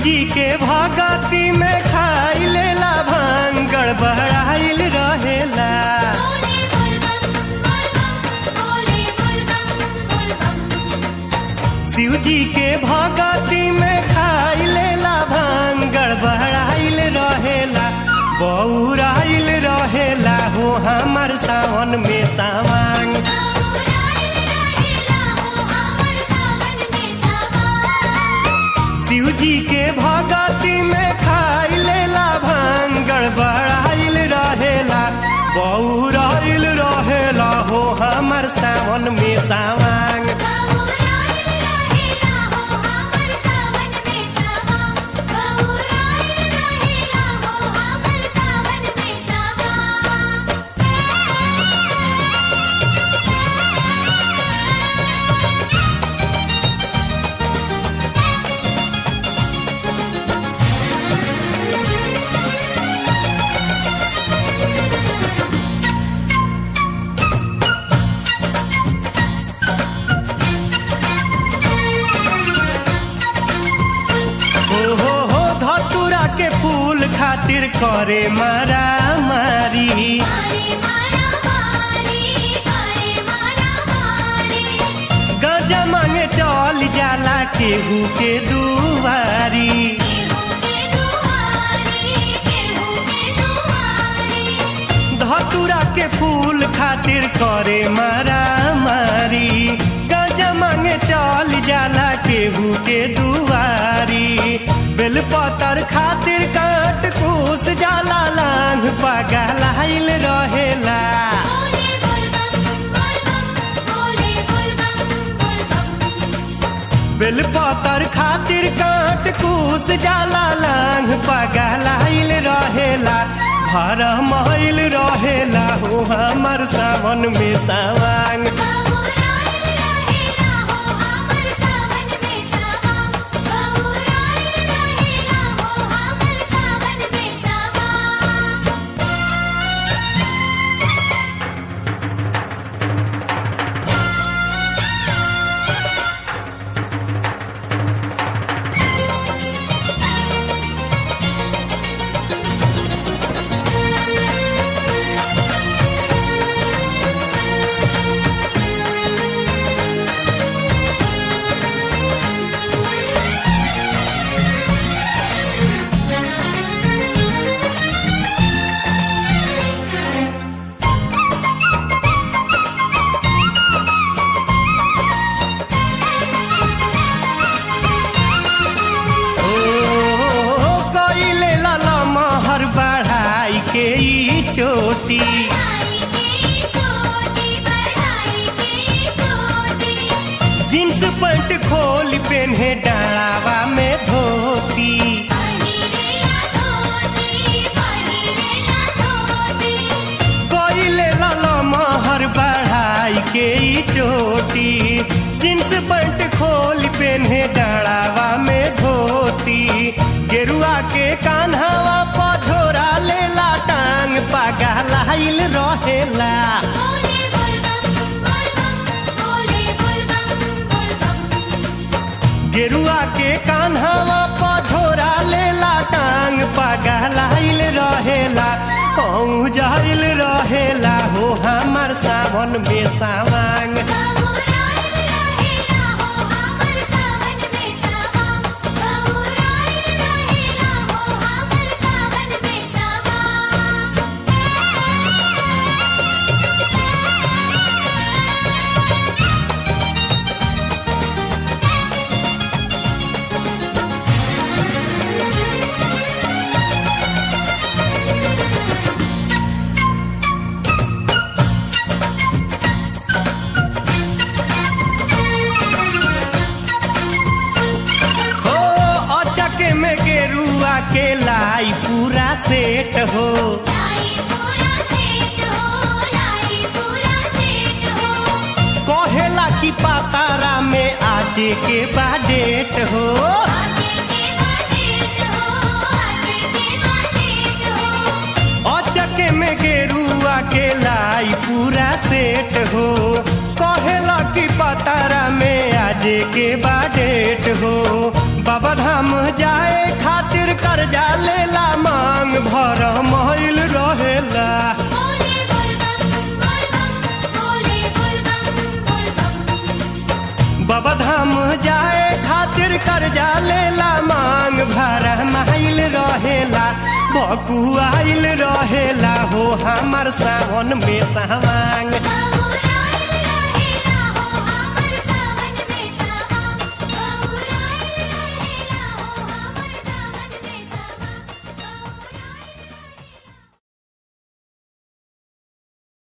जी के भगती में खाई लेला भांग गड़बड़ाइल रहेला। शिव जी के भगती में खाई लेला भांग गड़बड़ाइल रहेला, बौराइल रहेला हो हमर सावन में सावांग। शिव जी के भगती में खाई लेला भांग गड़बड़ाइल रहेला, बौराइल रहेला हो हमर सावन में सावांग। खातिर करे मारा मारी, गजा मांगे चल जाला केहू के दुआरी। धतूरा के फूल खातिर करे मारा मारी, गजा मांगे चल जाला केहू के दुआरी। बेलपतर खातिर काट कूस जाला लांग पगलाइल रहेला। बेलपतर खातिर काट कूस जाला लांग पगलाइल रहेला, भरमाइल रहेला हो हमर सावन में सावांग। चोटी जींस पैंट खोल पेन्हे डालावा में धोती। कोइले लाला महर बढ़ाई के चोटी, जींस पैंट खोल पेन्हे डालावा में धोती। गेरुआ के कान्हावा पझोरा लेला टांग पगलाइल रहेला। गेरुआ के कान्हावा पझोरा लेला टांग पगलाइल रहेला, औ जाइल रहेला हो हमर सावन में सावांग। के लाई पूरा सेट हो, कहेला की पातारा में आजे के बाडेट हो। अचके में गेरुआ के लाई पूरा सेट हो, कहेला की पातारा में आज आजे के बाडेट हो। बाबा धाम जाए खातिर कर्जा लेला मांग भर महिल रहेला। बाबा धाम जाए खातिर कर्जा लेला मांग भर महिल रहेला। बकुआइल रहेला हो हमर सावन में सावांग।